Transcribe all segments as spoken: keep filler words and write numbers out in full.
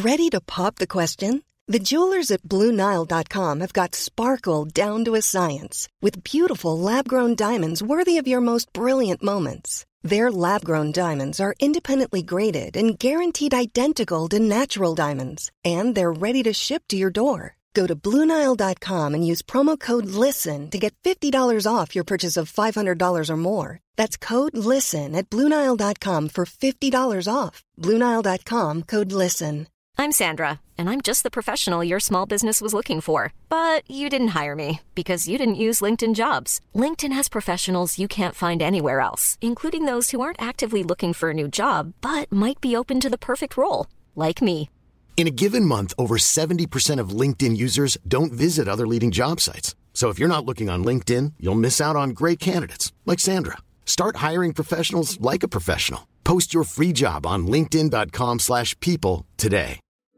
Ready to pop the question? The jewelers at Blue Nile dot com have got sparkle down to a science with beautiful lab-grown diamonds worthy of your most brilliant moments. Their lab-grown diamonds are independently graded and guaranteed identical to natural diamonds, and they're ready to ship to your door. Go to Blue Nile dot com and use promo code LISTEN to get fifty dollars off your purchase of five hundred dollars or more. That's code LISTEN at Blue Nile dot com for fifty dollars off. Blue Nile dot com, code LISTEN. I'm Sandra, and I'm just the professional your small business was looking for. But you didn't hire me because you didn't use LinkedIn Jobs. LinkedIn has professionals you can't find anywhere else, including those who aren't actively looking for a new job, but might be open to the perfect role, like me. In a given month, over seventy percent of LinkedIn users don't visit other leading job sites. So if you're not looking on LinkedIn, you'll miss out on great candidates like Sandra. Start hiring professionals like a professional. Post your free job on linkedin dot com slash people today.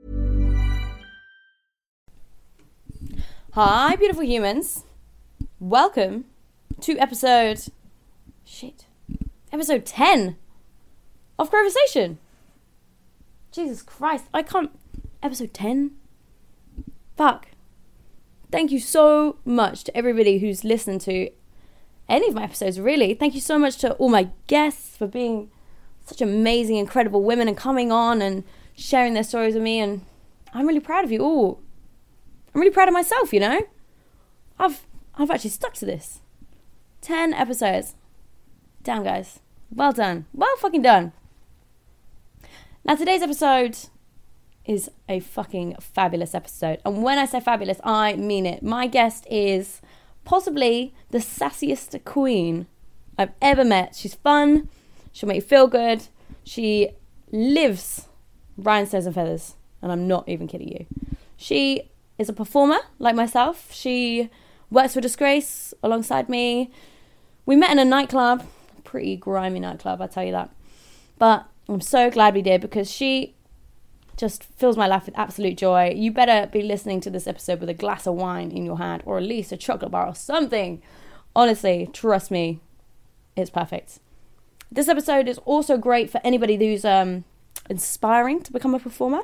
Hi, beautiful humans. Welcome to episode... Shit. Episode ten of Conversation. Jesus Christ, I can't... Episode ten? Fuck. Thank you so much to everybody who's listened to any of my episodes, really. Thank you so much to all my guests for being such amazing, incredible women and coming on and sharing their stories with me. And I'm really proud of you all. I'm really proud of myself, you know? I've I've actually stuck to this. ten episodes. Damn, guys. Well done. Well fucking done. Now, today's episode is a fucking fabulous episode. And when I say fabulous, I mean it. My guest is possibly the sassiest queen I've ever met. She's fun. She'll make you feel good. She lives rhinestones and feathers. And I'm not even kidding you. She is a performer like myself. She works for Disgrace alongside me. We met in a nightclub. Pretty grimy nightclub, I'll tell you that. But I'm so glad we did, because she just fills my life with absolute joy. You better be listening to this episode with a glass of wine in your hand, or at least a chocolate bar or something. Honestly, trust me, it's perfect. This episode is also great for anybody who's um, inspiring to become a performer.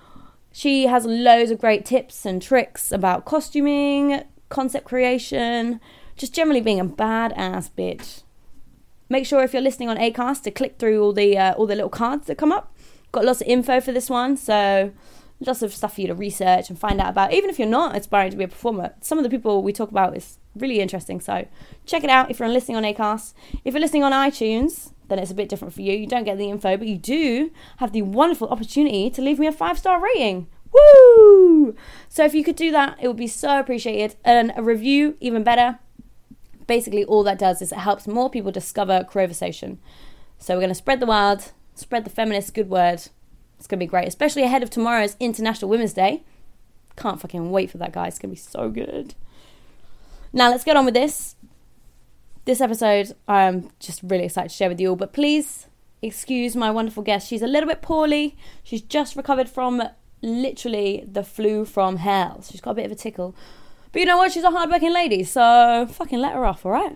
She has loads of great tips and tricks about costuming, concept creation, just generally being a badass bitch. Make sure if you're listening on Acast to click through all the uh, all the little cards that come up. Got lots of info for this one, so lots of stuff for you to research and find out about. Even if you're not aspiring to be a performer, some of the people we talk about is really interesting. So check it out if you're listening on Acast. If you're listening on iTunes, then it's a bit different for you. You don't get the info, but you do have the wonderful opportunity to leave me a five-star rating. Woo! So if you could do that, it would be so appreciated. And a review, even better. Basically, all that does is it helps more people discover Conversation. So we're going to spread the word, spread the feminist good word. It's going to be great, especially ahead of tomorrow's International Women's Day. Can't fucking wait for that, guys. It's going to be so good. Now, let's get on with this. This episode, I'm just really excited to share with you all. But please excuse my wonderful guest. She's a little bit poorly. She's just recovered from literally the flu from hell. She's got a bit of a tickle. But you know what? She's a hardworking lady, so fucking let her off, all right?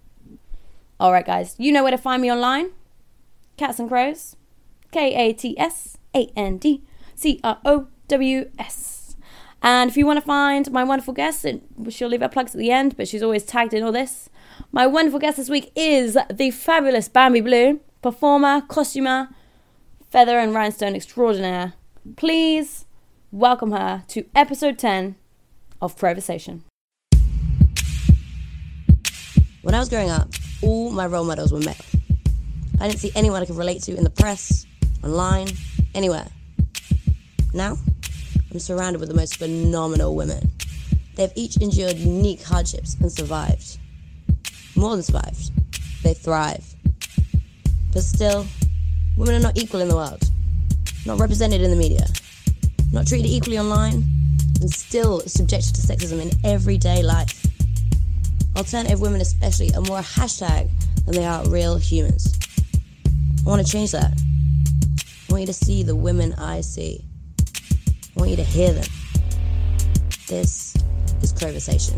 All right, guys. You know where to find me online. Cats and Crows. K A T S A N D C R O W S. And if you want to find my wonderful guest, and she'll leave her plugs at the end, but she's always tagged in all this. My wonderful guest this week is the fabulous Bambi Blue, performer, costumer, feather and rhinestone extraordinaire. Please welcome her to episode ten of Conversation. When I was growing up, all my role models were male. I didn't see anyone I could relate to in the press, online, anywhere. Now, I'm surrounded with the most phenomenal women. They've each endured unique hardships and survived. More than survived, they thrive. But still, women are not equal in the world, not represented in the media, not treated equally online, and still subjected to sexism in everyday life. Alternative women especially are more a hashtag than they are real humans. I want to change that. I want you to see the women I see. I want you to hear them. This is Conversation.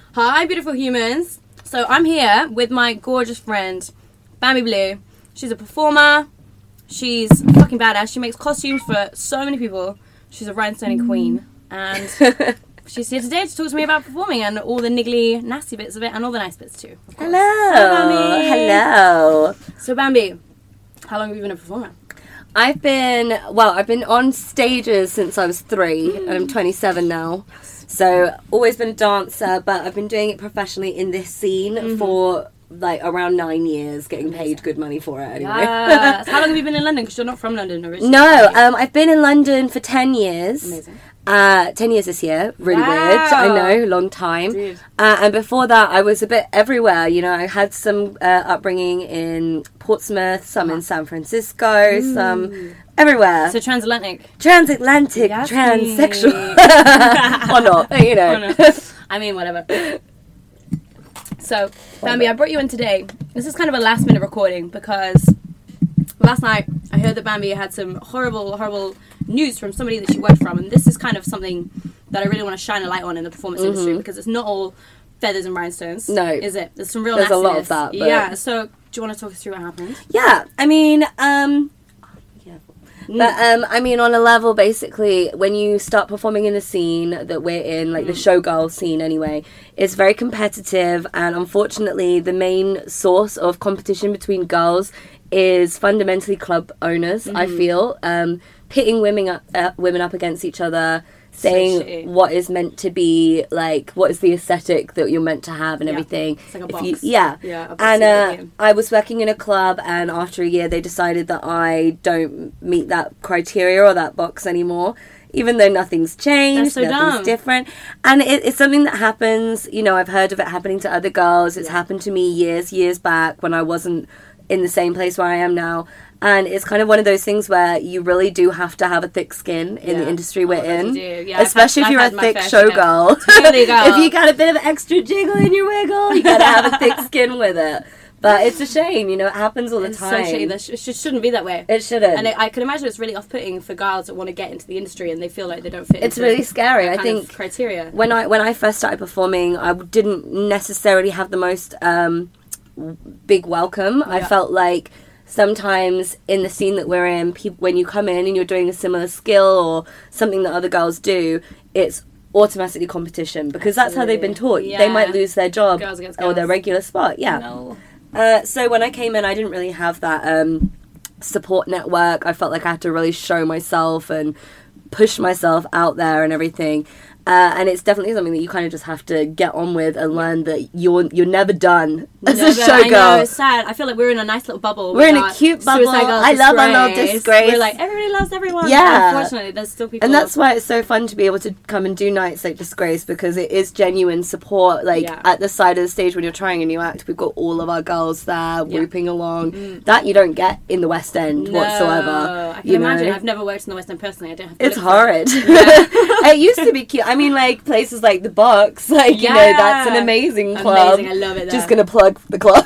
Hi, beautiful humans. So I'm here with my gorgeous friend, Bambi Blue. She's a performer. She's fucking badass. She makes costumes for so many people. She's a rhinestone queen. And she's here today to talk to me about performing and all the niggly, nasty bits of it and all the nice bits too. Hello. Hi, Bambi. Hello. So Bambi, how long have you been a performer? I've been, well, I've been on stages since I was three, and I'm twenty-seven now. So, always been a dancer, but I've been doing it professionally in this scene mm-hmm. for, like, around nine years, getting paid good money for it anyway. Yes. How long have you been in London? Because you're not from London originally. No, um, I've been in London for ten years. Amazing. Uh, ten years this year. Really wow. weird. I know, long time. Uh, and before that, I was a bit everywhere. You know, I had some uh, upbringing in Portsmouth, some in San Francisco, mm. some everywhere. So transatlantic. Transatlantic, yes, transsexual. Or not, you know. Oh, no. I mean, whatever. So, Bambi, I brought you in today. This is kind of a last minute recording because last night I heard that Bambi had some horrible, horrible news from somebody that she worked from, and this is kind of something that I really want to shine a light on in the performance mm-hmm. industry because it's not all feathers and rhinestones. No. Is it? There's some real There's nastiness. a lot of that. But... Yeah, so do you want to talk us through what happened? Yeah, I mean, um... Yeah. But, um, I mean, on a level, basically, when you start performing in the scene that we're in, like mm. the showgirl scene anyway, it's very competitive, and unfortunately, the main source of competition between girls is fundamentally club owners, mm-hmm. I feel. Um, pitting women up, uh, women up against each other, saying so what is meant to be, like, what is the aesthetic that you're meant to have and yeah. everything. It's like a if box. You, yeah. yeah and uh, I was working in a club, and after a year they decided that I don't meet that criteria or that box anymore. Even though nothing's changed, so nothing's dumb. different. And it, it's something that happens, you know, I've heard of it happening to other girls. It's yeah. happened to me years, years back when I wasn't in the same place where I am now. And it's kind of one of those things where you really do have to have a thick skin in yeah. the industry we're oh, in. Yeah, especially had, if you're I've a thick share. showgirl. Totally girl. If you got a bit of extra jiggle in your wiggle, you gotta have a thick skin with it. But it's a shame, you know, it happens all the it's time. So shitty. It sh- shouldn't be that way. It shouldn't. And it, I can imagine it's really off-putting for girls that want to get into the industry and they feel like they don't fit it's into really scary. that I kind think of criteria. When I when I first started performing, I didn't necessarily have the most um, big welcome. Yeah. I felt like sometimes in the scene that we're in, pe- when you come in and you're doing a similar skill or something that other girls do, it's automatically competition because that's how they've been taught. Yeah. They might lose their job girls against girls. or their regular spot. Yeah. No. Uh, so when I came in, I didn't really have that um, support network. I felt like I had to really show myself and push myself out there and everything. Uh, and it's definitely something that you kind of just have to get on with and learn that you're you're never done as never, a showgirl. I know, it's sad. I feel like we're in a nice little bubble. We're in a cute bubble. I love our little disgrace. We're like, everybody loves everyone. Yeah. Unfortunately, there's still people. And that's why it's so fun to be able to come and do nights like Disgrace because it is genuine support. Like yeah. at the side of the stage when you're trying a new act, we've got all of our girls there yeah. whooping along. Mm. That you don't get in the West End no. whatsoever. I can you imagine. know? I've never worked in the West End personally. I don't have to It's look horrid. For it. Yeah. It used to be cute. I mean, like places like the Box, like yeah. you know, that's an amazing club. Amazing, I love it. There. Just gonna plug the club.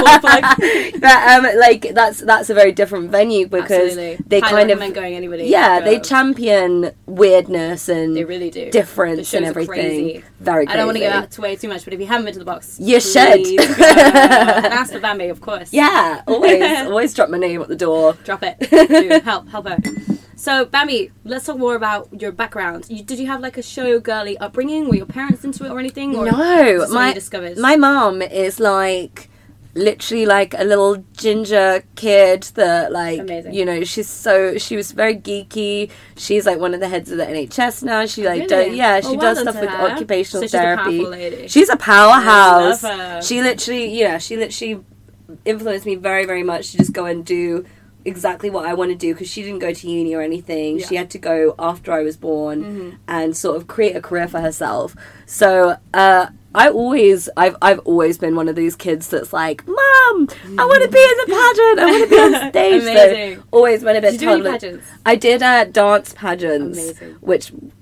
But um, like that's that's a very different venue because Absolutely. they Highly kind of recommend going anybody. yeah go. They champion weirdness and they really do difference the and shows are everything. Crazy. Very crazy. I don't want to give out way too much, but if you haven't been to the Box, you please should. go. And ask for Bambi, of course. Yeah, always always drop my name at the door. Drop it. Do. Help, help her. So, Bambi, let's talk more about your background. You, did you have like a show girly upbringing? Were your parents into it or anything? Or no, my discovered? my mom is like literally like a little ginger kid that like Amazing. You know she's so she was very geeky. She's like one of the heads of the N H S now. She like really? do, yeah she oh, well does stuff with her. occupational so she's therapy. A powerful lady. She's a powerhouse. I love her. She literally yeah she literally influenced me very very much to just go and do exactly what I want to do because she didn't go to uni or anything. Yeah. She had to go after I was born mm-hmm. and sort of create a career for herself. So uh, I always, I've I've always been one of these kids that's like, Mom, I want to be in the pageant. I want to be on stage. Amazing. So always been a bit Did you do any toddler. pageants? I did uh, dance pageants, Amazing. which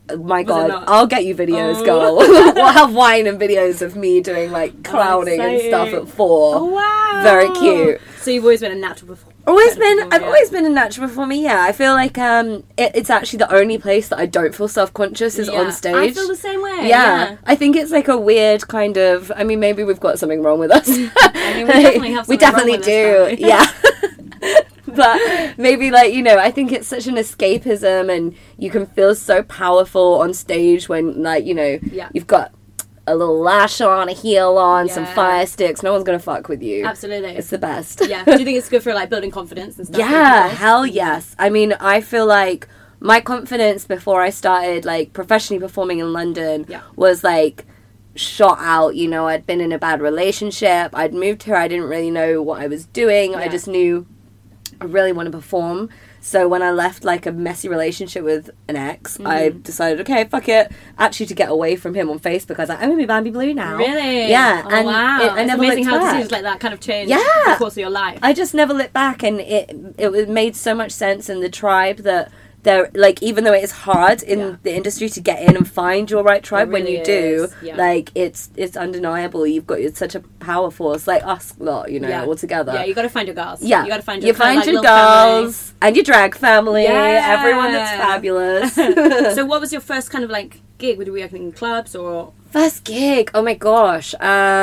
My God, not? I'll get you videos, Oh. girl. We'll have wine and videos of me doing like clowning and stuff exciting. at four. Oh, wow. Very cute. So you've always been a natural performer. Always been, performer, I've yeah. always been a natural performer. Yeah, I feel like um, it, it's actually the only place that I don't feel self conscious is Yeah. on stage. I feel the same way. Yeah. Yeah. I think it's like a weird kind of. I mean, maybe we've got something wrong with us. I mean, we definitely have we something definitely wrong with do. this family. Yeah. But maybe, like, you know, I think it's such an escapism, and you can feel so powerful on stage when, like, you know, Yeah. you've got a little lash on, a heel on, some Yeah. fire sticks. No one's gonna fuck with you. Absolutely. It's the best. Yeah. Do you think it's good for like building confidence and stuff? Yeah, for hell yes. I mean, I feel like my confidence before I started like professionally performing in London Yeah. was like shot out. You know, I'd been in a bad relationship. I'd moved here. I didn't really know what I was doing. I Yeah. just knew I really want to perform. So when I left like a messy relationship with an ex, I Mm-hmm. decided, okay, fuck it. Actually, to get away from him on Facebook, I was like, I'm gonna be Bambi Blue now. Really? Yeah. Oh, and wow. it, I It's never amazing looked how back. decisions like that kind of change Yeah. the course of your life. I just never looked back, and it it was made so much sense in the tribe that there, like, even though it is hard in Yeah. the industry to get in and find your right tribe, when really you do, is, yeah. like, it's it's undeniable. You've got it's such a power force, like us lot, you know, Yeah. all together. Yeah, you got to find your girls. Yeah, You got to find your, you kind find of, like, your little family. girls and your drag family, Yeah. everyone that's fabulous. So what was your first kind of like gig? Were you working in clubs or? First gig, oh my gosh.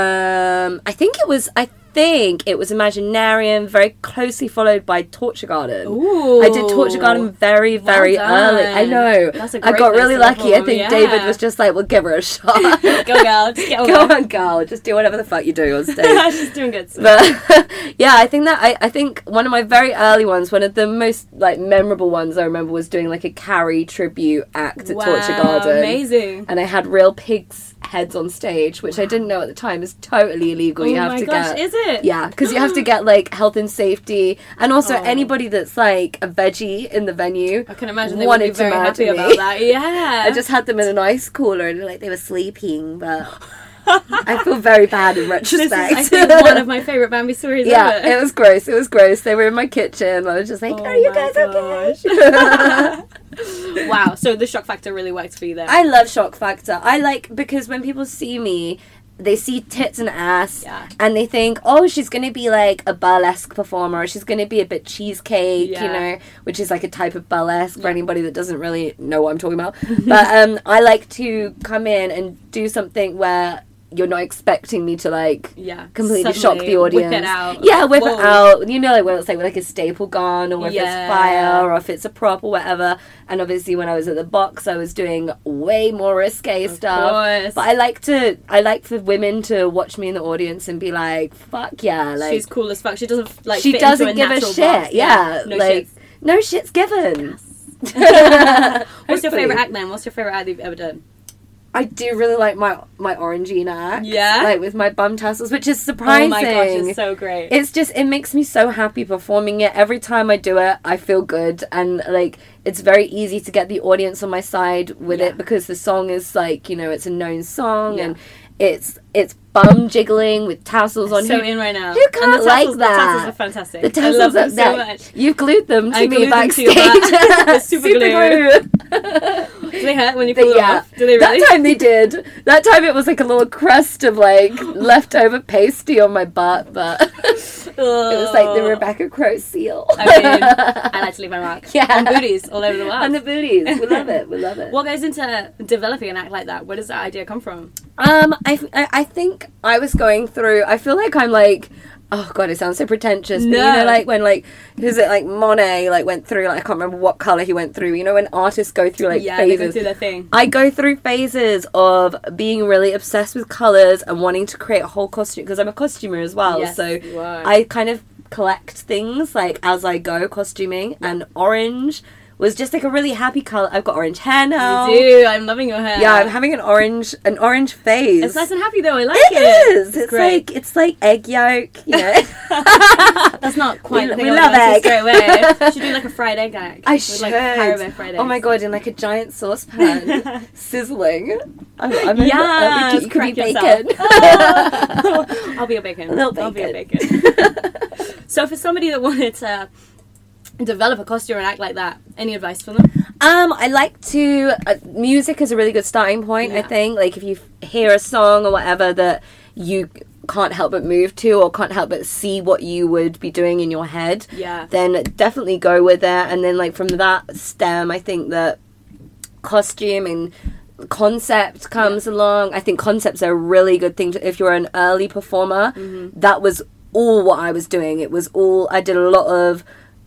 Um, I think it was. I think it was Imaginarium, very closely followed by Torture Garden. Ooh. I did Torture Garden very, very Well early. done. I know. That's a I great got place really to lucky. I perform, think yeah. David was just like, "Well, give her a shot. Go girl, just get on Go there. on, girl. Just do whatever the fuck you do on stage." She's doing good. So. But yeah, I think that I, I think one of my very early ones, one of the most like memorable ones I remember was doing like a Carrie tribute act at Wow, Torture Garden. amazing. And I had real pigs' heads on stage, which I didn't know at the time is totally illegal. Oh you have my to gosh, get is it? Yeah, because you have to get like health and safety, and also Oh. anybody that's like a veggie in the venue. I can imagine they would wanted be very to murder happy me. about that. Yeah. I just had them in an ice cooler and like they were sleeping, but I feel very bad in This is, retrospect. I think, one of my favourite Bambi stories Yeah, ever. it was gross. It was gross. They were in my kitchen. I was just like, Oh "Are you my guys okay?" Wow, so the shock factor really worked for you there. I love shock factor. I like because when people see me, they see tits and ass, Yeah. and they think, "Oh, she's gonna be like a burlesque performer. Or she's gonna be a bit cheesecake, Yeah. you know," which is like a type of burlesque for anybody that doesn't really know what I'm talking about. But um, I like to come in and do something where you're not expecting me to like Yeah, completely shock suddenly the audience. whip it out. Yeah, whip Whoa. it out. You know, like when it's like with like a staple gun, or if Yeah. it's fire, or if it's a prop or whatever. And obviously, when I was at the box, I was doing way more risque stuff. course. But I like to, I like for women to watch me in the audience and be like, "Fuck yeah!" Like She's cool as fuck. She doesn't like. she fit doesn't into a give a natural shit. box. Yeah, no like shits. no shit's given. What's your Hopefully. favorite act then? What's your favorite act you've ever done? I do really like my my orangina act. Yeah? like with my bum tassels, which is surprising. Oh my gosh, it's so great. It's just, it makes me so happy performing it. Every time I do it, I feel good. And, like, it's very easy to get the audience on my side with Yeah. it because the song is, like, you know, it's a known song. Yeah. And it's it's bum jiggling with tassels on. so who, in right now. Who And can't the like tassels, that? The tassels are fantastic. The tassels I love them are so that- much. You've glued them to I me glued them to backstage. your back. They're super glue. Do they hurt when you But pull them yeah, off? Do they really? that time they did. That time it was like a little crust of like leftover pasty on my butt, but it was like the Rebecca Crow seal. I mean, I like to leave my mark. Yeah. On booties all over the world. And the booties. We love it. We love it. What goes into developing an act like that? Where does that idea come from? Um, I, I, I think I was going through, I feel like I'm like, oh god, it sounds so pretentious, but you No. know, like when like, who's it, like Monet, like went through, like I can't remember what colour he went through, you know, when artists go through like yeah, they go phases. through their thing. I go through phases of being really obsessed with colours and wanting to create a whole costume, because I'm a costumer as well, Yes, so you are. I kind of collect things like as I go costuming, and orange was just like a really happy colour. I've got orange hair now. You do. I'm loving your hair. Yeah, I'm having an orange an orange phase. It's nice and happy though. I like It it. is. It's great. like it's like egg yolk, you know. That's not quite We- the thing we I love was gonna egg. say straight away. You should do like a fried egg egg. I with, should. like Haribo fried eggs. Oh my god, in like a giant saucepan, sizzling. I'm, I'm Yes, you could crack be yourself. bacon. I'll be a bacon. Little I'll be a bacon. bacon. So for somebody that wanted to develop a costume and act like that, any advice for them? Um, I like to... Uh, music is a really good starting point, Yeah. I think. Like, if you f- hear a song or whatever that you can't help but move to or can't help but see what you would be doing in your head, Yeah. then definitely go with it. And then, like, from that stem, I think that costume and concept comes yeah. along. I think concepts are a really good thing to, if you're an early performer. Mm-hmm. That was all what I was doing. It was all... I did a lot of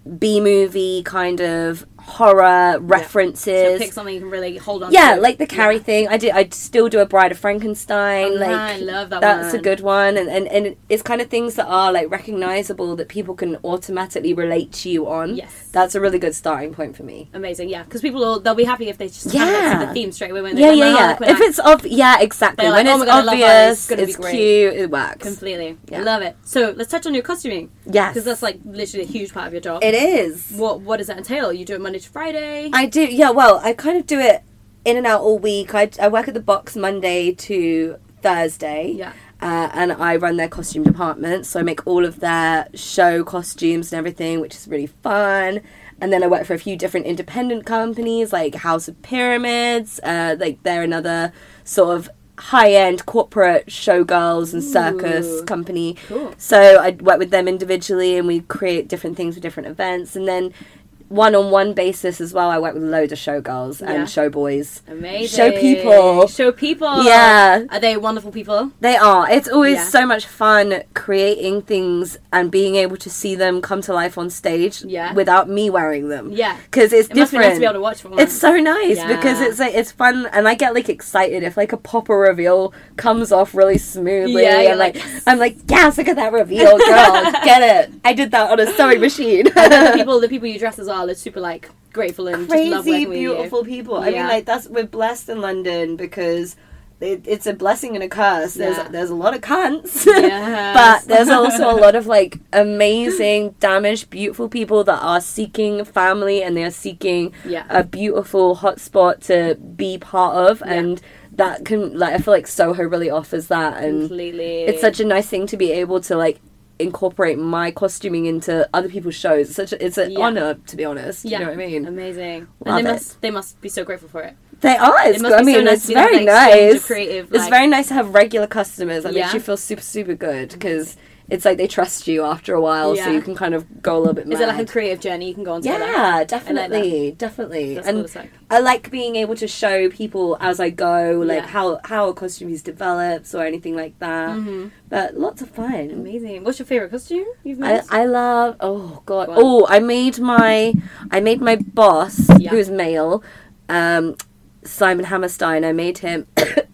B-movie kind of horror references. Yeah. So pick something you can really hold on yeah, to. like the Carrie yeah. thing. I did. I still do a Bride of Frankenstein. Oh, like I love that that's one. a good one, and, and and it's kind of things that are like recognizable that people can automatically relate to you on. Yes, that's a really good starting point for me. Amazing, yeah, because people will they'll be happy if they just yeah. kind of see the theme straight away when they yeah come yeah around. yeah. If it's ob- yeah exactly like, when oh it's my God, I love her, obvious, it's, gonna it's be great. cute, it works completely. Yeah. I love it. So let's touch on your costuming. Yes, because that's like literally a huge part of your job. It is. What what does that entail? You do it Monday to Friday? I do. Yeah. Well, I kind of do it in and out all week. I I work at the box Monday to Thursday. Yeah. Uh, and I run their costume department, so I make all of their show costumes and everything, which is really fun. And then I work for a few different independent companies, like House of Pyramids. Uh, like they're another sort of high-end corporate showgirls and circus Ooh. company. Cool. So I work with them individually, and we create different things for different events. And then one-on-one basis as well, I work with loads of showgirls Yeah. and showboys. Amazing. Show people. Show people. Yeah. Are they wonderful people? They are. It's always Yeah. so much fun creating things and being able to see them come to life on stage Yeah. without me wearing them. Yeah. Because it's It must be different. nice to be able to watch for once. It's so nice Yeah. because it's like it's fun, and I get like excited if like a popper reveal comes off really smoothly. Yeah, you're and like, like, yes. I'm like, yes, look at that reveal, girl, get it. I did that on a sewing machine. the people, the people you dress as well, are super like grateful and just love Crazy, working with beautiful you. people. I mean, Yeah. like that's we're blessed in London because it, it's a blessing and a curse. There's Yeah. there's a lot of cunts, Yes. but there's also a lot of like amazing, damaged, beautiful people that are seeking family and they are seeking Yeah. a beautiful hotspot to be part of, Yeah. and that can like I feel like Soho really offers that, and Completely. it's such a nice thing to be able to like incorporate my costuming into other people's shows. It's such a, it's an Yeah. honor, to be honest. Yeah. You know what I mean? Amazing. Love and they it. must they must be so grateful for it. They are. It's It must good. I be so mean, nice it's to be able to, very like, exchange of nice. creative, It's like- very nice to have regular customers. That Yeah. makes you feel super, super good because it's like they trust you after a while, Yeah. so you can kind of go a little bit mad. Is it like a creative journey you can go on together? Yeah, definitely, definitely. That's and what it's like. I like being able to show people as I go, like Yeah. how how a costume is developed or anything like that. Mm-hmm. But lots of fun. Amazing. What's your favorite costume you've made? I, I love oh god Go on. oh I made my I made my boss Yeah. who's male, um, Simon Hammerstein. I made him.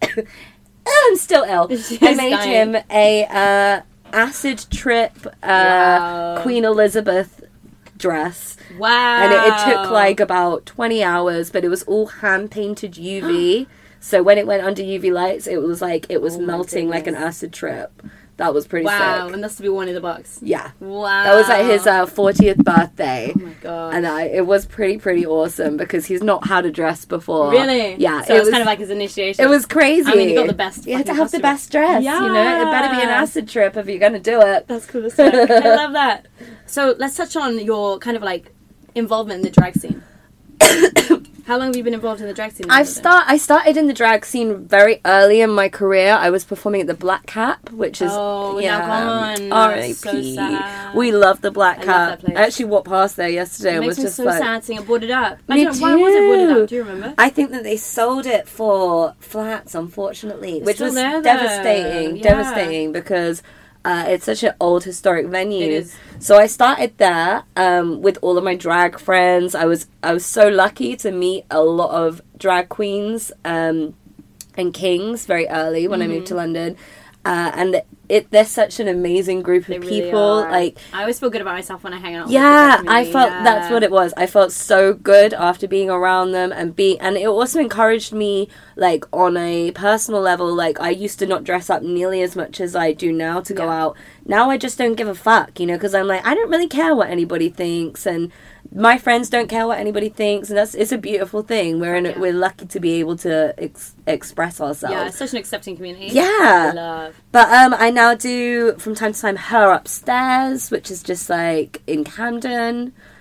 I'm still ill. She's I made dying. him a uh, acid trip uh, Wow. Queen Elizabeth dress. Wow. And it, it took like about twenty hours, but it was all hand painted U V. So when it went under U V lights, it was like it was Oh my melting like an goodness. acid trip. That was pretty Wow, sick. and that's to be one in the box. Yeah. Wow. That was at his uh, fortieth birthday. Oh my god. And I, it was pretty, pretty awesome because he's not had a dress before. Really? Yeah. So it was kind of like his initiation. It was crazy. I mean, you got the best You had to fucking have the costume. best dress, you know? It better be an Yeah. acid trip if you're going to do it. That's cool as fuck. I love that. So let's touch on your kind of like involvement in the drag scene. How long have you been involved in the drag scene? in I've London? start. I started in the drag scene very early in my career. I was performing at the Black Cap, which is Oh, yeah, now gone. R That's A so P. sad. We love the Black I love Cap. that place. I actually walked past there yesterday It and makes was me just so like, sad seeing it boarded up. I Me don't know, why was it boarded too. up? Do you remember? I think that they sold it for flats, unfortunately, which still was there, though. devastating. Yeah. Devastating because uh, it's such an old historic venue. It is. So I started there um, with all of my drag friends. I was I was so lucky to meet a lot of drag queens um, and kings very early when Mm-hmm. I moved to London, uh, and it they're such an amazing group of They really people. are. Like. I always feel good about myself when I hang out. with Yeah, the drag I community. felt Yeah. that's what it was. I felt so good after being around them and be and it also encouraged me like on a personal level. Like I used to not dress up nearly as much as I do now to go Yeah. out. Now I just don't give a fuck, you know, because I'm like I don't really care what anybody thinks, and my friends don't care what anybody thinks, and that's it's a beautiful thing. We're in Yeah. we're lucky to be able to ex- express ourselves. Yeah, it's such an accepting community. Yeah. I love. But um, I now do from time to time Her Upstairs, which is just like in Camden,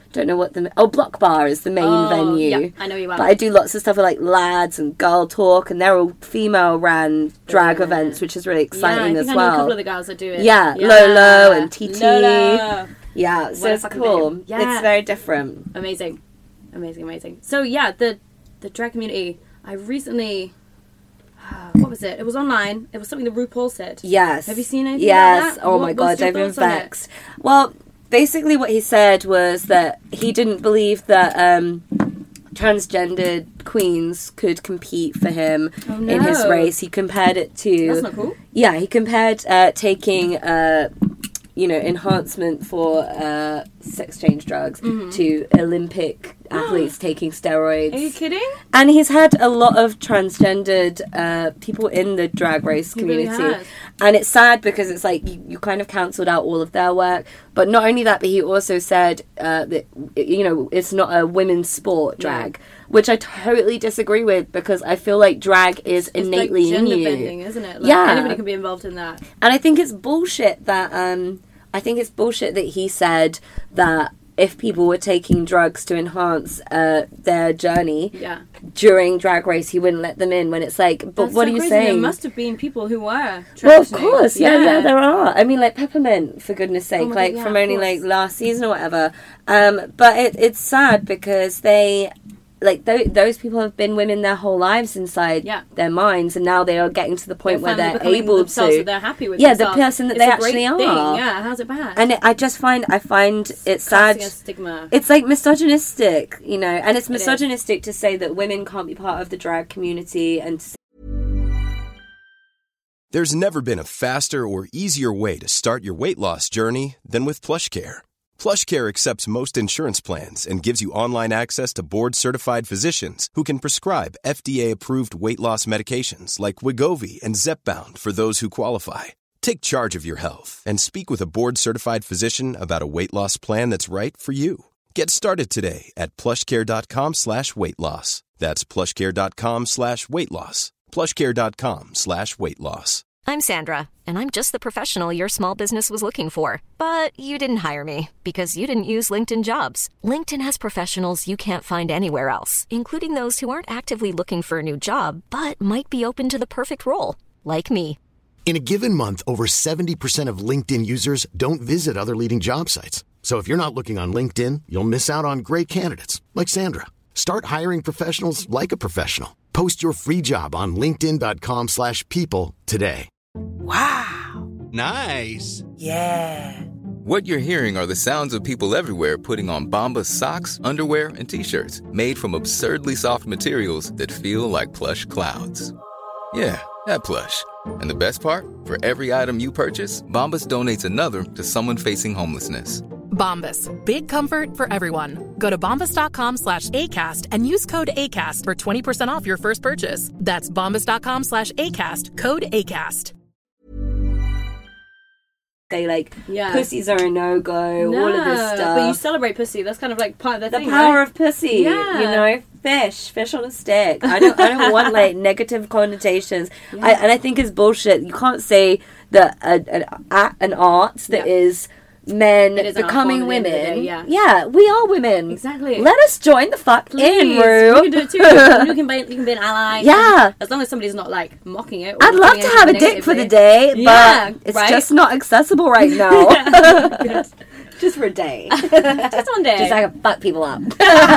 don't know what the... Oh, Block Bar is the main Oh, venue. yeah, I know you are. But I do lots of stuff with, like, Lads and Girl Talk, and they're all female-ran drag Yeah. events, which is really Yeah, exciting I think as I know well. a couple of the girls that do it. Yeah, Lolo and T T. Lolo. Yeah, so What a it's fucking cool. name. Yeah. It's very different. Amazing. Amazing, amazing. So, yeah, the the drag community, I recently... What was it? It was online. It was something that RuPaul said. Yes. Have you seen anything Yes. like that? Oh What- my what's god, your I've been thoughts on it? vexed. Well, basically what he said was that he didn't believe that um, transgendered queens could compete for him Oh, in his no. race. He compared it to... That's not cool. Yeah, he compared uh, taking... Uh, you know, enhancement for uh, sex change drugs to Olympic athletes taking steroids. Mm-hmm. Are you kidding? And he's had a lot of transgendered uh, people in the drag race He really community. has. And it's sad because it's like you, you kind of cancelled out all of their work. But not only that, but he also said uh, that, you know, it's not a women's sport, drag. Yeah. Which I totally disagree with because I feel like drag is It's innately like gender in you. bending, isn't it? Like, Yeah. Anybody can be involved in that. And I think it's bullshit that um I think it's bullshit that he said that if people were taking drugs to enhance uh, their journey Yeah. during Drag Race, he wouldn't let them in. When it's like, but That's what so are you crazy. saying? There must have been people who were Well, of transitioning. course, yeah, yeah, there are. I mean, like Peppermint, for goodness sake, Oh my like God, yeah, from of only course. like last season or whatever. Um, but it, it's sad because they, like, th- those people have been women their whole lives inside Yeah. their minds, and now they are getting to the point where finally they're becoming able themselves to. that they're happy with Yeah, the themselves. person that It's they a great actually thing. are. Yeah, how's it bad? And it, I just find, I find it sad. Casting a stigma. It's like misogynistic, you know, and it's It is. misogynistic to say that women can't be part of the drag community and to There's never been a faster or easier way to start your weight loss journey than with PlushCare. PlushCare accepts most insurance plans and gives you online access to board-certified physicians who can prescribe F D A-approved weight loss medications like Wegovy and Zepbound for those who qualify. Take charge of your health and speak with a board-certified physician about a weight loss plan that's right for you. Get started today at plushcare.com slash weight loss. That's plushcare.com slash weight loss. plushcare.com slash weight loss. I'm Sandra, and I'm just the professional your small business was looking for. But you didn't hire me because you didn't use LinkedIn Jobs. LinkedIn has professionals you can't find anywhere else, including those who aren't actively looking for a new job, but might be open to the perfect role, like me. In a given month, over seventy percent of LinkedIn users don't visit other leading job sites. So if you're not looking on LinkedIn, you'll miss out on great candidates like Sandra. Start hiring professionals like a professional. Post your free job on linkedin.com slash people today. Wow. Nice. Yeah. What you're hearing are the sounds of people everywhere putting on Bombas socks, underwear, and T-shirts made from absurdly soft materials that feel like plush clouds. Yeah, that plush. And the best part? For every item you purchase, Bombas donates another to someone facing homelessness. Bombas. Big comfort for everyone. Go to bombas.com slash ACAST and use code ACAST for twenty percent off your first purchase. That's bombas.com slash ACAST. Code ACAST. say like Yeah. pussies are a no-go, No, all of this stuff. But you celebrate pussy. That's kind of like part of the, the thing, power right? of pussy, Yeah. you know, fish, fish on a stick. I don't, I don't want like negative connotations. I, and I think it's bullshit. You can't say that a, an, a, an art that Yeah. is men It is an art becoming form at the end of the women. day, yeah. yeah, we are women. Exactly. Let us join the fuck Please, in, Rue. you can do it too. You can be, you can be an ally. Yeah. As long as somebody's not like mocking it. Or I'd love looking to at it have a dick for the negatively. day, but Yeah, it's right? just not accessible right now. Good. Just for a day. Just one day. Just so I can fuck people up.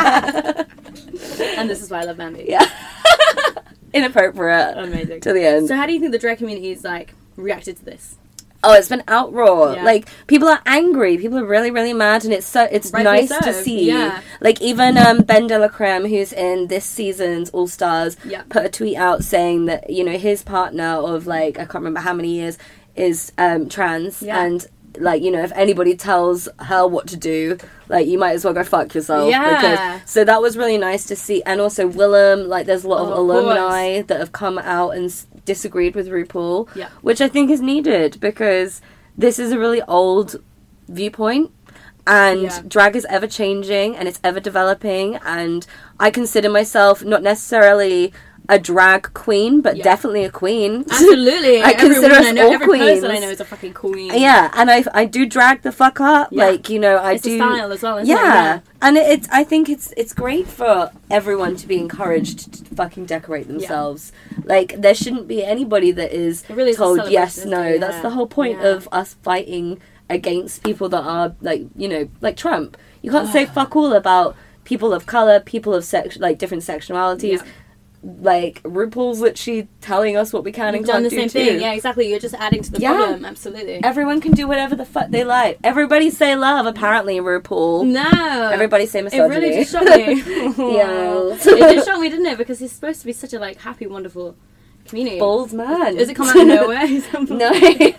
And this is why I love Bambi. Yeah. Inappropriate. Amazing. To the end. So how do you think the drag community is like reacted to this? Oh, it's been outroar. Yeah. Like people are angry. People are really, really mad, and it's so it's Rightfully nice so, to see. yeah. Like even um, Ben De La Creme, who's in this season's All Stars, Yeah. put a tweet out saying that you know his partner of like I can't remember how many years is um, trans, Yeah. and like you know if anybody tells her what to do, like you might as well go fuck yourself. Yeah. Because, so that was really nice to see, and also Willem. Like there's a lot Oh, of of alumni course. that have come out and s- disagreed with RuPaul, Yeah. which I think is needed because this is a really old viewpoint and Yeah. drag is ever changing and it's ever developing, and I consider myself not necessarily a drag queen, but Yeah. definitely a queen. Absolutely. I every consider woman us I know, all every queens. person I know is a fucking queen. Yeah, and I I do drag the fuck up. Yeah. Like, you know, I It's do a style as well, isn't yeah. it? Yeah. And it, it's I think it's it's great for everyone to be encouraged to fucking decorate themselves. Like, there shouldn't be anybody that is It really is a told celebration, yes, isn't no. it? That's Yeah. the whole point Yeah. of us fighting against people that are like, you know, like Trump. You can't say fuck all about people of color, people of sex, like different sexualities. Yeah. Like, RuPaul's literally telling us what we can You've and done can't the do same too. thing. Yeah, exactly. You're just adding to the Yeah. problem. Absolutely. Everyone can do whatever the fuck they like. Everybody say love, apparently, RuPaul. No. Everybody say It misogyny. really just shocked me. Yeah. It just shocked me, didn't it? Because he's supposed to be such a like happy, wonderful community. Bold man. Does it come out of nowhere? No.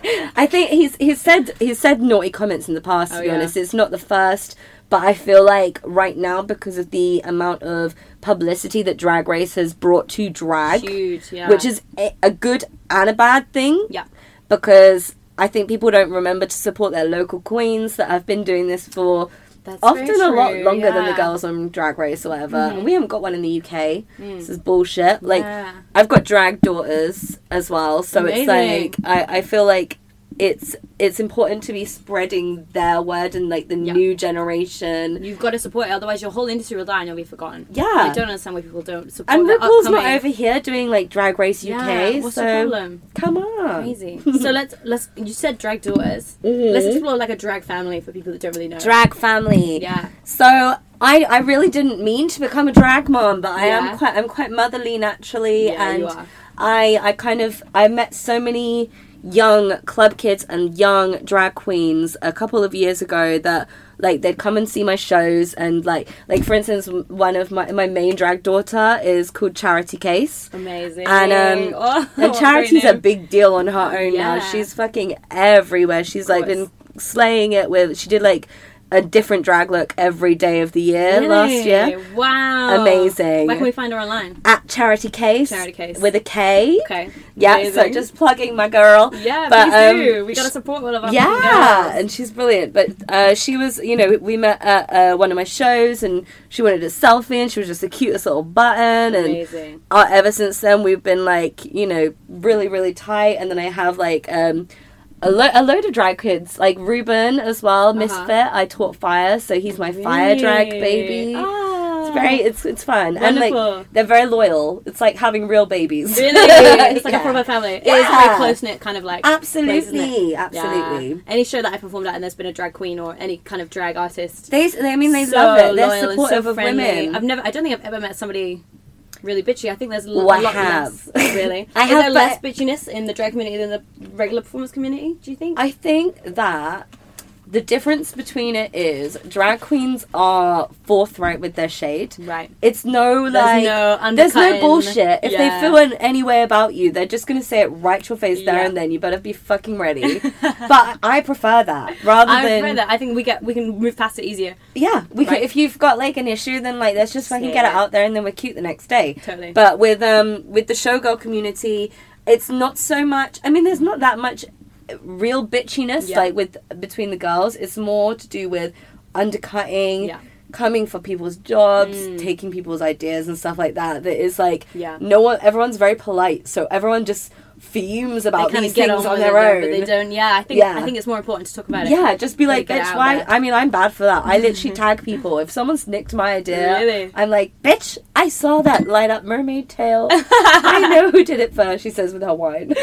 I think he's he's said he's said naughty comments in the past, to Oh, be yeah. honest. It's not the first, but I feel like right now, because of the amount of publicity that Drag Race has brought to drag, Huge, yeah. which is a, a good and a bad thing. Yeah. Because I think people don't remember to support their local queens that have been doing this for That's often very a lot true, longer than the yeah. girls on Drag Race or whatever. Mhm. And we haven't got one in the U K. This is bullshit. Like, Yeah. I've got drag daughters as well, so it's Amazing. like I, I feel like it's it's important to be spreading their word and like the Yeah. new generation. You've got to support it, otherwise your whole industry will die and you'll be forgotten. Yeah. I don't understand why people don't support And the RuPaul's not upcoming- over here doing like Drag Race U K, Yeah, what's so the problem? come on. Crazy. So let's let's. You said drag daughters. Mhm. Let's explore like a drag family for people that don't really know. Drag family. Yeah. So I I really didn't mean to become a drag mom, but I Yeah. am quite I'm quite motherly naturally, Yeah, and you are. I I kind of I met so many young club kids and young drag queens a couple of years ago that like they'd come and see my shows, and like like for instance, one of my my main drag daughter is called Charity Case. Amazing. And um Oh, and what a great Charity's a name. big deal on her own now. Yeah. She's fucking everywhere. She's like course. been slaying it with she did like a different drag look every day of the year last Really? year. Wow. Amazing. Where can we find her online? At Charity Case. Charity Case. With a K. Okay. Yeah, Amazing. so just plugging my girl. Yeah, But, please um, do. We gotta support one of our Yeah, fucking girls. and she's brilliant. But uh, she was, you know, we met at uh, one of my shows, and she wanted a selfie, and she was just the cutest little button. And Amazing. uh, ever since then, we've been like, you know, really, really tight. And then I have like um, a, lo- a load of drag kids, like Ruben as well, Misfit. I taught fire, so he's my fire drag Really? baby. Ah. It's very, it's it's fun, and Wonderful. like they're very loyal. It's like having real babies. Really? It's like Yeah. a proper family. It is Yeah. a very close knit kind of like Absolutely, place, isn't it? absolutely. Yeah. Any show that I performed at and there's been a drag queen or any kind of drag artist. They, they, I mean, they so love it. They're loyal and supportive so of friendly. women. I've never I don't think I've ever met somebody really bitchy. I think there's a Oh, lot I less, have. really. I is have, there less but- bitchiness in the drag community than the regular performance community, do you think? I think that the difference between it is drag queens are forthright with their shade. Right. It's no There's like no there's no undercutting. bullshit. If Yeah. they feel in any way about you, they're just gonna say it right to your face there Yeah. and then. You better be fucking ready. But I prefer that rather I than prefer that. I think we get we can move past it easier. yeah. We Right. can, if you've got like an issue, then like let's just fucking Say get it it. out there and then we're cute the next day. Totally. But with um with the showgirl community, it's not so much. I mean, there's not that much real bitchiness Yeah. like with between the girls. It's more to do with undercutting, Yeah. coming for people's jobs, Mm. taking people's ideas and stuff like that. That is like Yeah. no one. Everyone's very polite, so everyone just fumes about They kind these of get things on on with their it, though, own. but they don't. Yeah, I think Yeah. I think it's more important to talk about it. Yeah, just be Gotta like, get it bitch, out why? there. I mean, I'm bad for that. I literally tag people. If someone's nicked my idea, Really? I'm like, bitch, I saw that light up mermaid tail. I know who did it first, she says with her wine.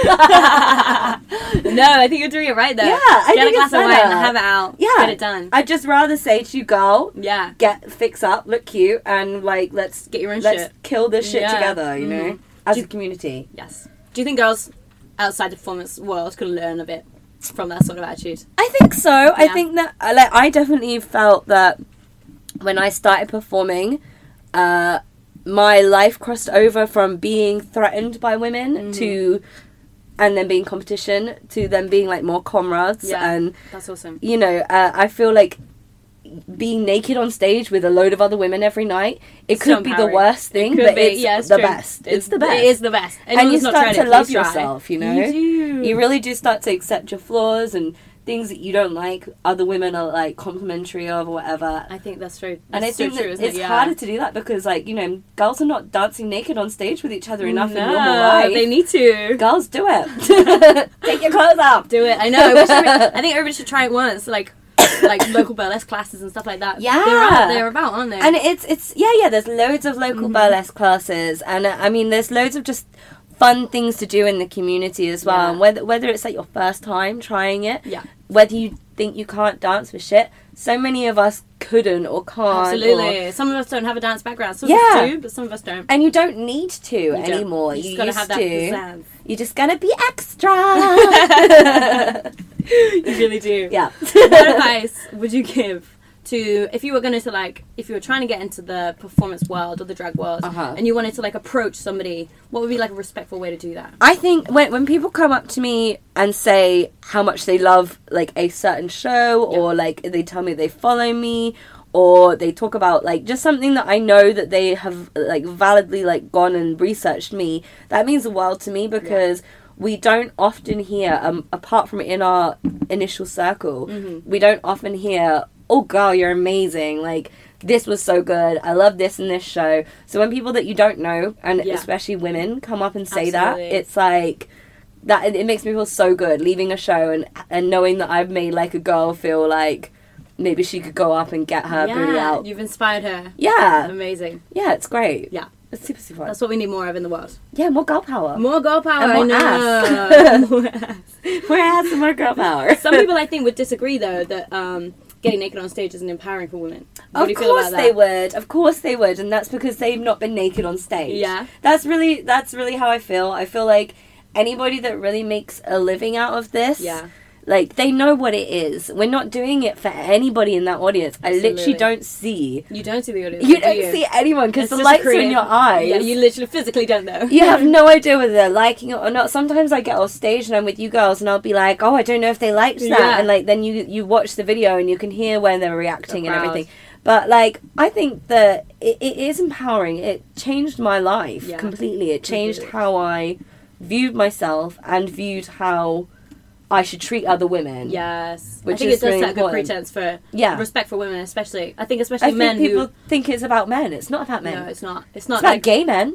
No, I think you're doing it right there. Yeah, I get think a glass it's of wine, better. have it out, Yeah. get it done. I'd just rather say to you, girl, Yeah, get, fix up, look cute, and like, let's get your own let's shit. kill this shit Yeah. together, you know? Mhm. As Do a you- community. Yes. Do you think girls outside the performance world could learn a bit from that sort of attitude? I think so. I Yeah. think that uh, like I definitely felt that when I started performing, uh, my life crossed over from being threatened by women Mm-hmm. to, and then being competition to them being like more comrades. Yeah, And that's awesome. you know, uh, I feel like being naked on stage with a load of other women every night, it So could be the empowering. worst thing, It could but be, it's yeah, it's the true. best. It's, the best. It is the best. And Anyone you who's not start tried to it, love please try. yourself, you know? You do. You really do start to accept your flaws and things that you don't like, other women are like complimentary of or whatever. I think that's true. And I That's so think true, that isn't it's it? Yeah. harder to do that because, like, you know, girls are not dancing naked on stage with each other enough no, in normal life. they need to. Girls, do it. Take your clothes off. Do it. I know. I, wish every- I think everybody should try it once. Like, like local burlesque classes and stuff like that. Yeah. They're out there about, aren't they? And it's, it's yeah, yeah, there's loads of local Mm-hmm. burlesque classes. And, uh, I mean, there's loads of just fun things to do in the community as well. Yeah. And whether, whether it's, like, your first time trying it. Yeah. Whether you think you can't dance for shit. So many of us couldn't or can't. Absolutely. Or, Some of us don't have a dance background. Some Yeah. of us do, but some of us don't. and you don't need to You don't. anymore. You just You gotta used have that to. pizzazz. You're just gonna be extra. You really do. Yeah. What advice would you give to, if you were going to, like, if you were trying to get into the performance world or the drag world, Uh-huh. and you wanted to, like, approach somebody, what would be, like, a respectful way to do that? I think when when people come up to me and say how much they love like a certain show, or like they tell me they follow me, or they talk about like just something that I know that they have like validly like gone and researched me, that means the world to me because we don't often hear, um, apart from in our initial circle, Mm-hmm. we don't often hear, oh girl, you're amazing, like this was so good, I love this in this show. So when people that you don't know, and Yeah. especially women, come up and say Absolutely. that, it's like that it, it makes me feel so good leaving a show and and knowing that I've made like a girl feel like maybe she could go up and get her yeah, booty out. You've inspired her. Yeah. Amazing. Yeah, it's great. Yeah. It's super super fun. That's what we need more of in the world. Yeah, more girl power. More girl power, And more I know. ass. More ass. More ass and more girl power. Some people, I think, would disagree, though, that um, getting naked on stage isn't empowering for women. What Of do you feel course about that? they would. Of course they would, and that's because they've not been naked on stage. Yeah. That's really that's really how I feel. I feel like anybody that really makes a living out of this, Yeah. like they know what it is. We're not doing it for anybody in that audience. I Absolutely. literally don't see. You don't see the audience. You do don't you? see anyone because It's the just lights are in creative. your eyes. Yeah, you literally physically don't know. You have no idea whether they're liking it or not. Sometimes I get off stage and I'm with you girls and I'll be like, oh, I don't know if they liked that. Yeah. And like then you you watch the video and you can hear when they're reacting The and crowd. everything. But like I think that it, it is empowering. It changed my life Yeah. completely. It changed Completely. how I viewed myself and viewed how I should treat other women. Yes. Which I think is it does really set a good important. pretense for Yeah. respect for women, especially. I think I especially think men people who... think it's about men. It's not about men. No, it's not. It's it's not about like... gay men.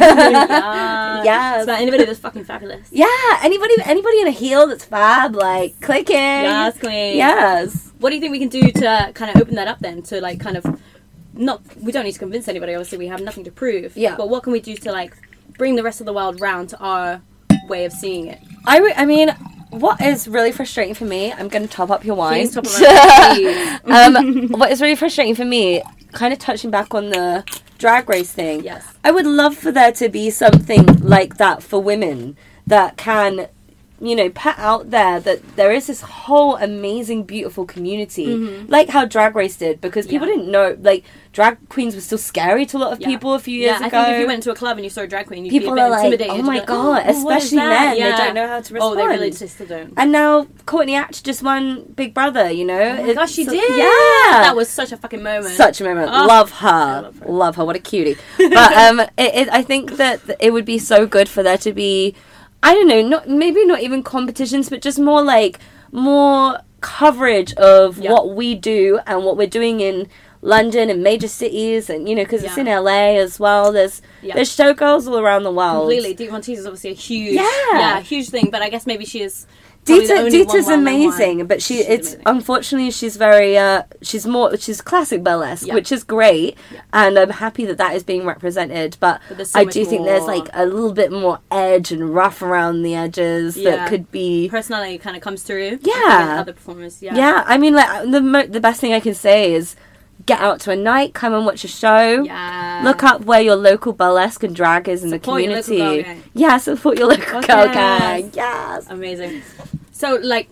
yeah. Yes. It's about anybody that's fucking fabulous. Yeah, anybody anybody in a heel that's fab, like clicking. Yes, queen. Yes. What do you think we can do to kind of open that up then? To like kind of... Not... We don't need to convince anybody, obviously. We have nothing to prove. Yeah. But what can we do to like bring the rest of the world round to our way of seeing it? I, re- I mean, what is really frustrating for me, I'm going to top up your wine. Please top it up, please. um, what is really frustrating for me, kind of touching back on the drag race thing, Yes. I would love for there to be something like that for women that can, you know, put out there that there is this whole amazing, beautiful community, like how Drag Race did, because people Mm-hmm. Yeah. didn't know, like, drag queens were still scary to a lot of Yeah. people a few years yeah, ago. I think if you went to a club and you saw a drag queen, you'd People be a are bit like, intimidated. oh You'd my be like, God, oh, what is especially that? men, they Yeah. don't know how to Oh, they really respond. just don't. And now Courtney Act just won Big Brother, you know? Oh my gosh, she It's- did! Yeah! That was such a fucking moment. Such a moment. Oh, love her. I love love her. her. What a cutie. But um, it, it, I think that it would be so good for there to be, I don't know, not maybe not even competitions, but just more like, more coverage of Yeah. what we do and what we're doing in London and major cities, and you know, because it's Yeah. in L A as well. There's Yeah. there's showgirls all around the world. Completely. Dita Von Teese is obviously a huge, Yeah. yeah, huge thing. But I guess maybe she is. probably the Dita, only one Dita's well-known amazing, one. but she She's it's amazing. unfortunately she's very uh she's more she's classic burlesque, Yeah. which is great, Yeah. and I'm happy that that is being represented. But, But there's so I much do think there's more- like a little bit more edge and rough around the edges Yeah. that could be. personality kind of comes through. I think, Yeah. in other performers. Yeah. Yeah, I mean, like the mo- the best thing I can say is get out to a night, come and watch a show. Yeah. Look up where your local burlesque and drag is in Support the your local community. girl gang. Yeah, support your local Okay. girl gang. Yes. Amazing. So, like,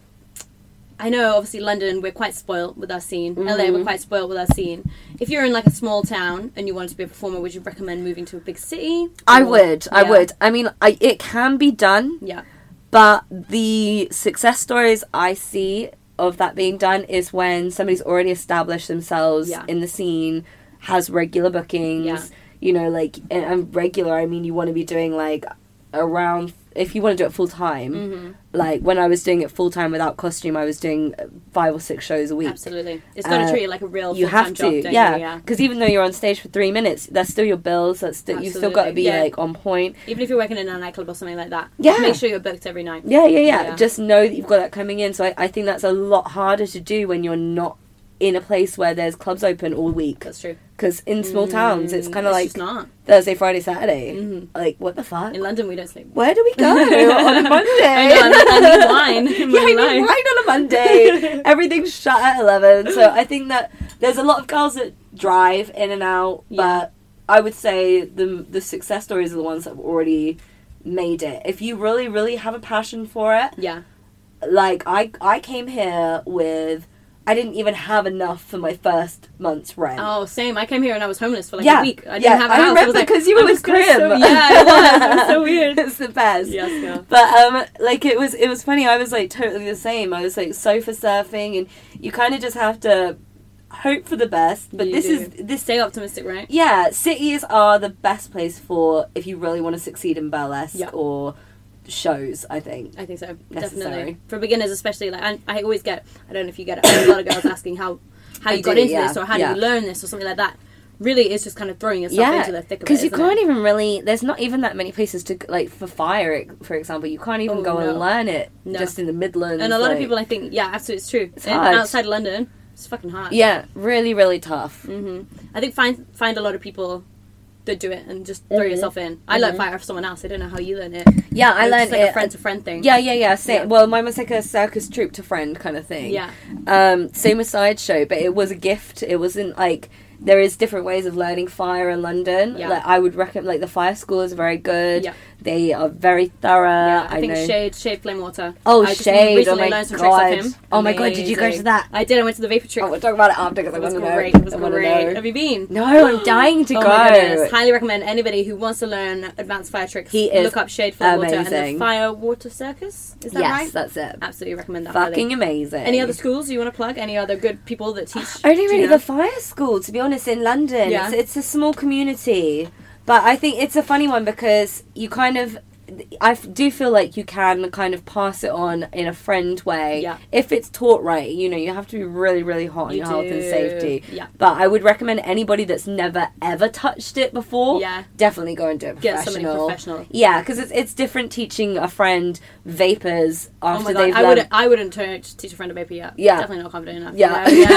I know obviously London, we're quite spoiled with our scene. L A, Mm-hmm. we're quite spoiled with our scene. If you're in like a small town and you wanted to be a performer, would you recommend moving to a big city? I Or- would. I Yeah. would. I mean, I, it can be done. Yeah. But the success stories I see of that being done is when somebody's already established themselves Yeah. in the scene, has regular bookings. Yeah. You know, like, and, and regular, I mean, you want to be doing like around if you want to do it full time, Mm-hmm. like when I was doing it full time without costume, I was doing five or six shows a week. Absolutely. It's got to Uh, treat it like a real You full-time have to, job, don't yeah. you? Yeah. Because even though you're on stage for three minutes, that's still your bills. That's still, you've still got to be Absolutely, yeah. like on point. Even if you're working in a nightclub or something like that, Yeah. just make sure you're booked every night. Yeah, yeah, yeah, Yeah. Just know that you've got that coming in. So I, I think that's a lot harder to do when you're not in a place where there's clubs open all week. That's true. Because in small towns, it's kind of It's like just not. Thursday, Friday, Saturday. Like, what the fuck? In London, we don't sleep. Where do we go on a Monday? I know, I need, I need wine in Yeah, my I need life. wine on a Monday. Everything's shut at eleven. So I think that there's a lot of girls that drive in and out, Yeah. but I would say the the success stories are the ones that have already made it. If you really, really have a passion for it, Yeah. like I, I came here with, I didn't even have enough for my first month's rent. Oh, same. I came here and I was homeless for like Yeah, a week. I didn't yeah, have a I house. remember was like, 'cause you were I'm with just gonna Grim. sew- Yeah, it was. It was so weird. It's the best. Yes, girl. But um, like it was, it was funny. I was like totally the same. I was like sofa surfing, and you kind of just have to hope for the best. But You this do. is this. Stay optimistic, right? Yeah, cities are the best place for if you really want to succeed in burlesque Yeah. or shows. I think. I think so. Necessary. Definitely. For beginners, especially. Like I, I always get, I don't know if you get it, I get a lot of girls asking how, how I you got do, into yeah, this or how yeah. do you learn this or something like that. Really, it's just kind of throwing yourself Yeah, into the thick of it. because you isn't can't it? even really. There's not even that many places to like for fire, for example. You can't even Oh, go no. and learn it No. just in the Midlands. And a lot of like- people, I think, yeah, absolutely, it's true. It's And hard. outside London, it's fucking hard. Yeah, really, really tough. hmm I think find find a lot of people that do it and just throw Mhm. yourself in. I learned fire off someone else. I don't know how you learn it. Yeah, I It's learned just like it. a friend to friend thing. Yeah, yeah, yeah. Same. Yeah. Well, mine was like a circus troupe to friend kind of thing. Yeah. Um, same with sideshow, but it was a gift. It wasn't like there is different ways of learning fire in London. Yeah. Like I would recommend, like the fire school is very good. Yeah. They are very thorough. Yeah, I, I think know. Shade, Shade Flame Water. Oh, I just Shade, recently oh my learned some tricks off God. him. Oh my God, did you go Amazing. to that? I did. I went to the Vapor Trick. Oh, we'll talk about it after because I It was want to know. great. It was I wanna great. know. Have you been? No, I'm dying to oh go. my goodness. Highly recommend anybody who wants to learn advanced fire tricks. He is look up Shade Flame Water and amazing. the Fire Water Circus. Is that Yes, right? that's it. Absolutely recommend that. Fucking highly. amazing. Any other schools you want to plug? Any other good people that teach? Only do you really know? the fire school, to be honest, in London. Yeah. It's, it's a small community. But I think it's a funny one because you kind of... I f- do feel like you can kind of pass it on in a friend way. Yeah. If it's taught right, you know, you have to be really, really hot on You your health and do. safety. Yeah. But I would recommend anybody that's never, ever touched it before, Yeah. definitely go and do it Get professional. somebody professional. Yeah, because it's, it's different teaching a friend vapors Oh after my god, they've I learned... wouldn't. I wouldn't turn, teach a friend a vapor yet. Yeah. Definitely not confident enough. Yeah. You know?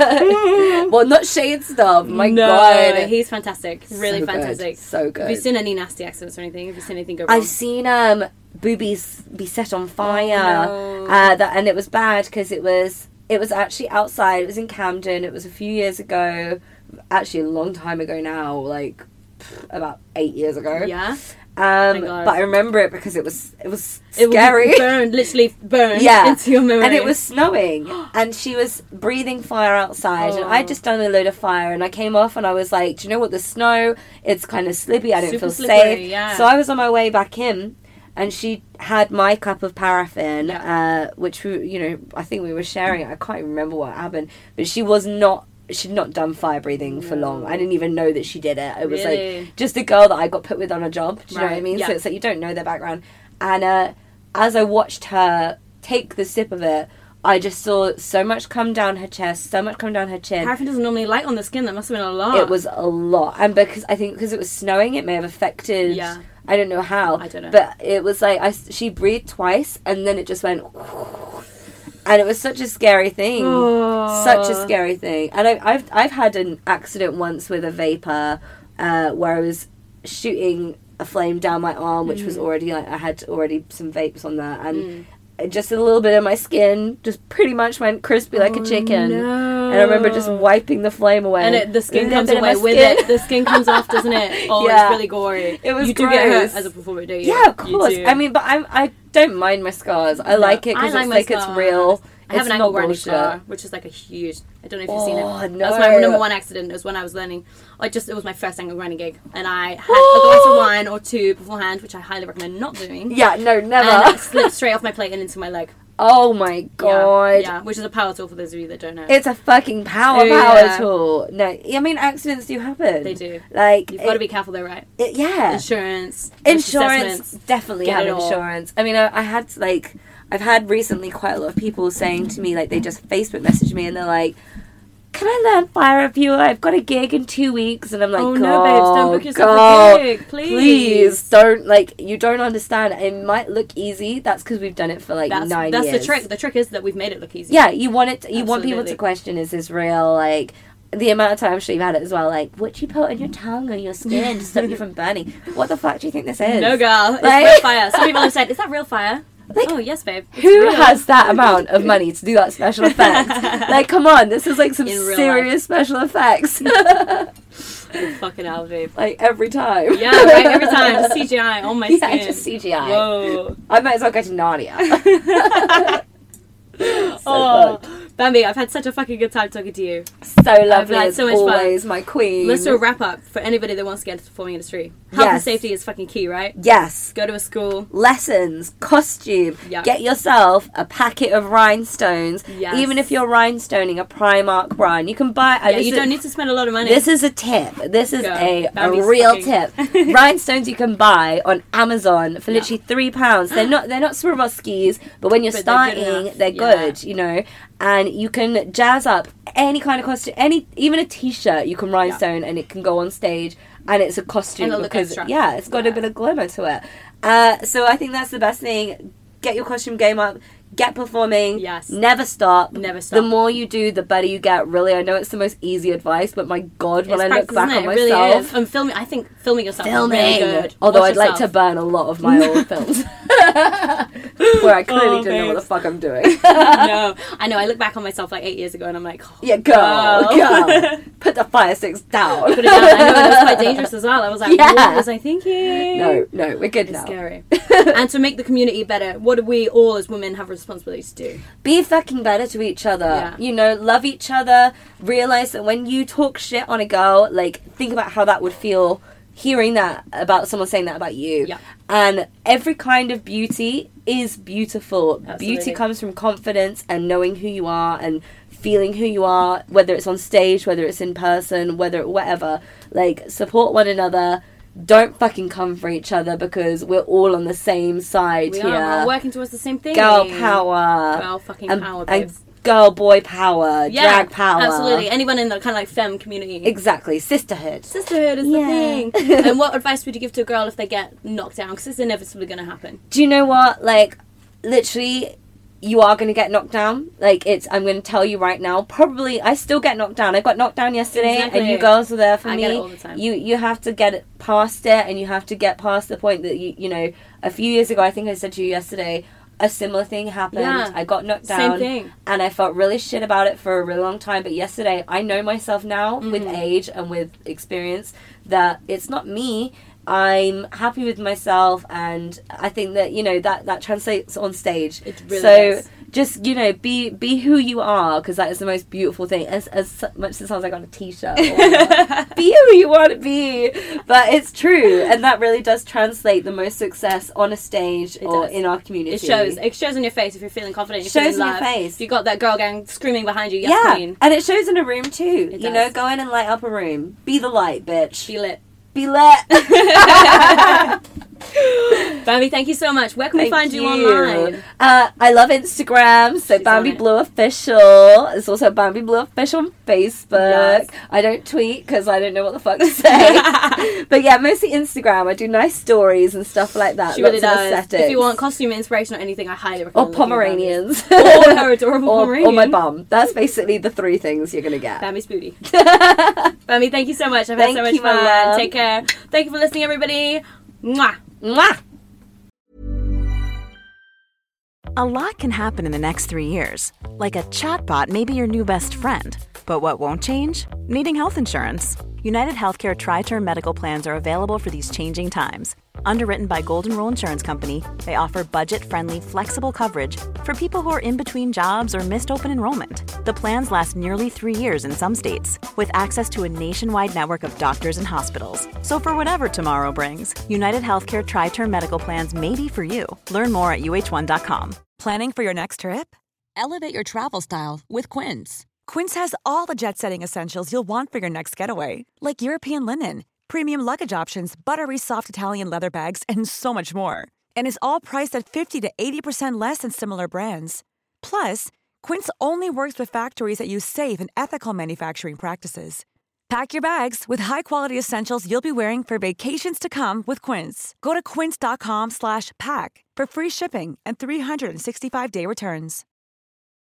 Yeah. well, not Shade stuff. My no, God. he's fantastic. Really So good. fantastic. So good. Have you seen any nasty accidents or anything? Have you seen anything go wrong? I've seen um boobies be set on fire, Oh, no. uh, that and it was bad because it was it was actually outside. It was in Camden. It was a few years ago, actually a long time ago now, like pff, about eight years ago. Yeah. Um, Thank God. but I remember it because it was it was It will scary. be burned, literally burned Yeah, into your memory. and it was snowing, and she was breathing fire outside, and Oh. I'd just done a load of fire, and I came off, and I was like, do you know what, the snow, it's kind of slippy, I don't Super feel slippery, safe. yeah. So I was on my way back in, and she had my cup of paraffin, Yeah. uh, which, we, you know, I think we were sharing it, I can't even remember what happened, but she was not, she'd not done fire breathing for long. I didn't even know that she did it. It was Really? like just a girl that I got put with on a job, do you know what I Right, mean? yeah. So it's like you don't know their background. And uh, as I watched her take the sip of it, I just saw so much come down her chest, so much come down her chin. Paraffin doesn't normally light on the skin. That must have been a lot. It was a lot. And because I think because it was snowing, it may have affected... Yeah. I don't know how. I don't know. But it was like, I, she breathed twice, and then it just went... And it was such a scary thing. Oh. Such a scary thing. And I, I've I've had an accident once with a vapor uh, where I was shooting a flame down my arm, which Mm. was already, like, I had already some vapes on there. And it just a little bit of my skin just pretty much went crispy like a chicken. Oh, no. And I remember just wiping the flame away. And it, the skin A little comes bit of away my with skin. it. The skin comes off, doesn't it? Oh, Yeah. it's really gory. It was You do get hurt gross. as a performer, do you? Yeah, of You course. do. I mean, but I'm, I don't mind my scars. I like it I because like it's my like it's scars. real. I have It's an ankle not grinding bullshit. scar, which is like a huge. I don't know if you've seen it. Oh, That was my no. number one accident. It was when I was learning. I just it was my first ankle grinding gig, and I had a glass of wine or two beforehand, which I highly recommend not doing. Yeah, no, never. And it slipped straight off my plate and into my leg. Oh my god. Yeah, yeah, which is a power tool for those of you that don't know. It's a fucking power Yeah. power tool. No, I mean accidents do happen. They do. Like You've got to it- be careful though, right? it- yeah. Insurance. Insurance, assessments. definitely Get have it all. insurance. I mean, I, I had like, I've had recently quite a lot of people saying to me, like, they just Facebook message me and they're like, "Can I learn fire reviewer? I've got a gig in two weeks," and I'm like, Oh, "Go, no, babes, don't book yourself a go. gig, please." please don't like. You don't understand. It might look easy. That's because we've done it for like That's, nine that's years. the trick. The trick is that we've made it look easy. Yeah, you want it. You want people Absolutely. to question: is this real? Like the amount of time I'm sure you've had it as well. Like, what you put on your tongue or your skin to stop you from burning? What the fuck do you think this is? No, girl. It's Like- real fire. Some people have said, "Is that real fire?" Like, oh, yes, babe. It's Who real. has that amount of money to do that special effect? Like, come on, this is like some In real serious special effects. Fucking hell, babe. Like every time. Yeah, right. Every time, just C G I on my Yeah, skin. just C G I. Whoa. I might as well go to Narnia. So Oh, good. Bambi, I've had such a fucking good time talking to you. So lovely had as so much fun. always, my queen. Let's do a wrap up for anybody that wants to get into the performing industry. Health and Yes. safety is fucking key, right? Yes. Go to a school. Lessons, costume. Yeah. Get yourself a packet of rhinestones. Yes. Even if you're rhinestoning a Primark rhyme, you can buy. Yeah, you don't need to spend a lot of money. This is a tip. This is Go. a, a Bambi's real fucking- tip. Rhinestones you can buy on Amazon for literally three pounds. They're not they're not Swarovskis, but when you're But they're good starting, enough. they're Yeah. good, you know. And you can jazz up any kind of costume, any even a t-shirt you can rhinestone, and it can go on stage, and it's a costume And it'll look because extra. yeah, it's got a Yeah. bit of glamour to it. Uh, so I think that's the best thing. Get your costume game up. Get performing. Yes. Never stop. Never The stop. more you do, the better you get. Really, I know it's the most easy advice, but my God, when It's I look practice, back isn't on it? It really myself, is. And filming, I think filming yourself filming. is really good. Although Watch I'd like to yourself. burn a lot of my old films where I clearly Oh, don't know what the babes. fuck I'm doing. No, I know. I look back on myself like eight years ago, and I'm like, oh, Yeah, girl, girl. girl, put the fire sticks down. Put it down. I know it was quite dangerous as well. I was like, Yeah. what was I thinking? No, no, we're good It's now. scary. And to make the community better, what do we all as women have a responsibility to do? Be fucking better to each other. Yeah. You know, love each other. Realize that when you talk shit on a girl, like, think about how that would feel hearing that about someone saying that about you. Yeah. And every kind of beauty is beautiful. Absolutely. Beauty comes from confidence and knowing who you are and feeling who you are, whether it's on stage, whether it's in person, whether whatever. Like, support one another. Don't fucking come for each other because we're all on the same side We here. are we're working towards the same thing. Girl power. Girl fucking and, power, and babes. girl boy power. Yeah, Drag power. absolutely. Anyone in the kind of like femme community. Exactly. Sisterhood. Sisterhood is Yeah. the thing. And what advice would you give to a girl if they get knocked down? Because it's inevitably going to happen. Do you know what? Like, literally, you are going to get knocked down. Like, it's, I'm going to tell you right now, probably, I still get knocked down. I got knocked down yesterday, Exactly. and you girls were there for I me. get it all the time. You, you have to get it past it, and you have to get past the point that, you, you know, a few years ago, I think I said to you yesterday, a similar thing happened. Yeah. I got knocked Same down. thing. And I felt really shit about it for a really long time. But yesterday, I know myself now with Mm. age and with experience that it's not me. I'm happy with myself, and I think that, you know, that, that translates on stage. It really so does. just, you know, be be who you are, because that is the most beautiful thing. As, as much as it sounds like on a t-shirt. Or, be who you want to be. But it's true, and that really does translate the most success on a stage It or does. in our community. It shows. It shows in your face if you're feeling confident. You're Shows feeling in your loved. face. If you got that girl gang screaming behind you, yes, Yeah, queen. and it shows in a room too. It You does. know, go in and light up a room. Be the light, bitch. Be lit. Be lit. Bambi, thank you so much. Where can we Thank find you, you. online? Uh, I love Instagram, so She's Bambi on it. Blue Official. It's also Bambi Blue Official on Facebook. Yes. I don't tweet because I don't know what the fuck to say. But yeah, mostly Instagram. I do nice stories and stuff like that. She Lots really of does. aesthetics. If you want costume inspiration or anything, I highly or recommend. looking at Pomeranians. Bambi's. Or her adorable or, Pomeranian. or my bum. That's basically the three things you're going to get. Bambi's booty. Bambi, thank you so much. I've Thank had so much you, my fun. love. Take care. Thank you for listening, everybody. Mwah. Mwah! A lot can happen in the next three years. Like a chatbot may be your new best friend. But what won't change? Needing health insurance. United Healthcare Tri-Term Medical Plans are available for these changing times. Underwritten by Golden Rule Insurance Company, they offer budget-friendly, flexible coverage for people who are in between jobs or missed open enrollment. The plans last nearly three years in some states, with access to a nationwide network of doctors and hospitals. So for whatever tomorrow brings, United Healthcare Tri-Term Medical Plans may be for you. Learn more at U H one dot com. Planning for your next trip? Elevate your travel style with Quince. Quince has all the jet-setting essentials you'll want for your next getaway, like European linen, premium luggage options, buttery soft Italian leather bags, and so much more. And is all priced at fifty to eighty percent less than similar brands. Plus, Quince only works with factories that use safe and ethical manufacturing practices. Pack your bags with high-quality essentials you'll be wearing for vacations to come with Quince. Go to quince.com slash pack for free shipping and three sixty-five day returns.